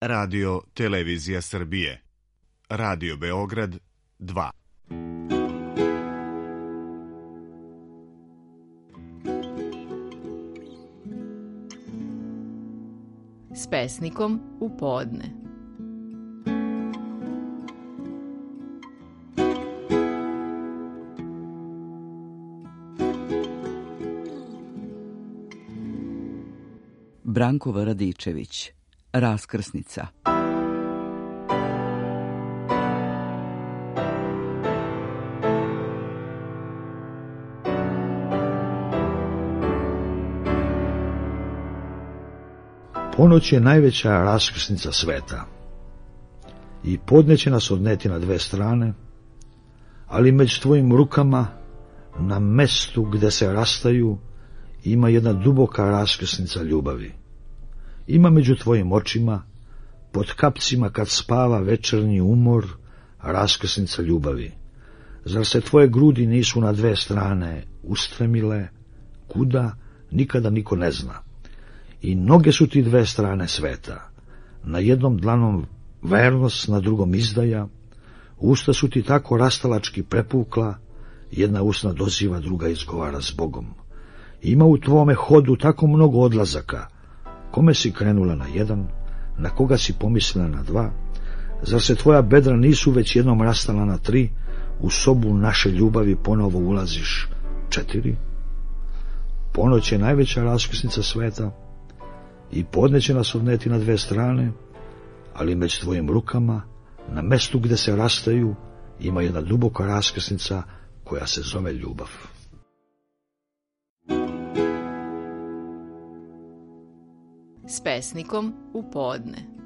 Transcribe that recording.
Radio Televizija Srbije. Radio Beograd 2. S pesnikom u podne. Branko Radičević, Raskrsnica. Ponoć je najveća raskrsnica sveta i podne će nas odneti na dve strane, ali među tvojim rukama, na mestu gde se rastaju, ima jedna duboka raskrsnica ljubavi. Ima među tvojim očima, pod kapcima kad spava večernji umor, raskrsnica ljubavi. Zar se tvoje grudi nisu na dve strane ustremile, kuda, nikada niko ne zna. I noge su ti dve strane sveta, na jednom dlanom vernost, na drugom izdaja, usta su ti tako rastalački prepukla, jedna usna doziva, druga izgovara s Bogom. Ima u tvome hodu tako mnogo odlazaka, kome si krenula na jedan, na koga si pomislila na dva, zar se tvoja bedra nisu već jednom rastala na tri, u sobu naše ljubavi ponovo ulaziš četiri? Ponoć je najveća raskrsnica sveta i podne će nas odneti na dve strane, ali među tvojim rukama, na mestu gde se rastaju, ima jedna duboka raskrsnica koja se zove ljubav. S pesnikom u podne.